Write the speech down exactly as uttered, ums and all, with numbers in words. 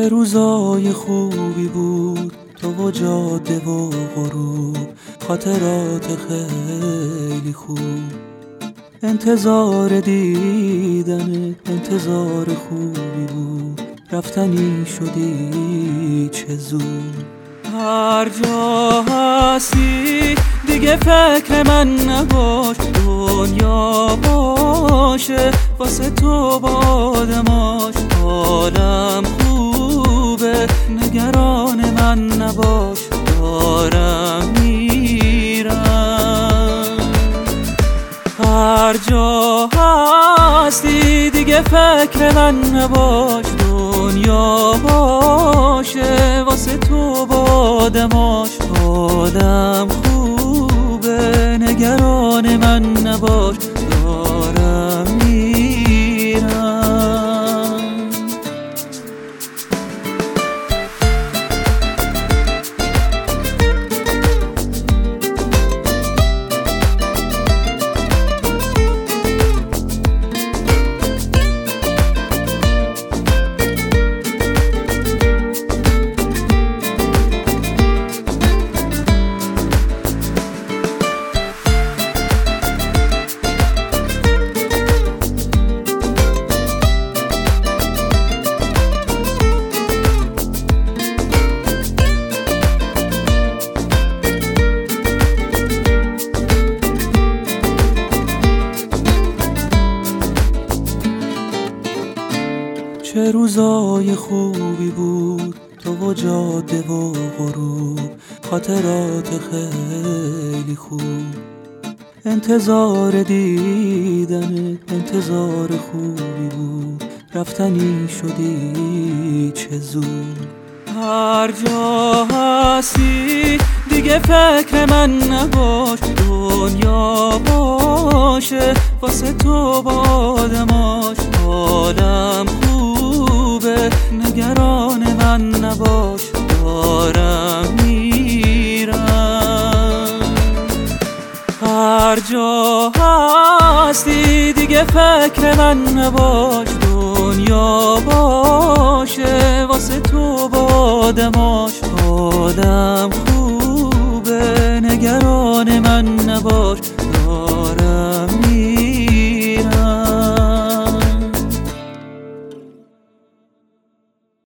چه روزای خوبی بود تو و جاده و غروب، خاطرات خیلی خوب. انتظار دیدن انتظار خوبی بود، رفتنی شدی چه زود. هر جا هستی دیگه فکر من نباش، دنیا باشه واسه تو بادماش. حالم خوبه نگران من نباش، دارم میرم. هر جا هستی دیگه فکر من نباش، دنیا باشه واسه تو بادماش. حالم خوبه نگران من نباش، دارم میرم. چه روزای خوبی بود تو و جاده و غروب، خاطرات خیلی خوب. انتظار دیدن انتظار خوبی بود، رفتنی شدی چه زود. هر جا هستی دیگه فکر من نباش، دنیا باشه واسه تو بادماش. حالم خوبه نگران من نباش، دارم میرم. هر جا هستی دیگه فکر من نباش، دنیا باشه واسه تو بادماش. حالم خوبه نگران من نباش،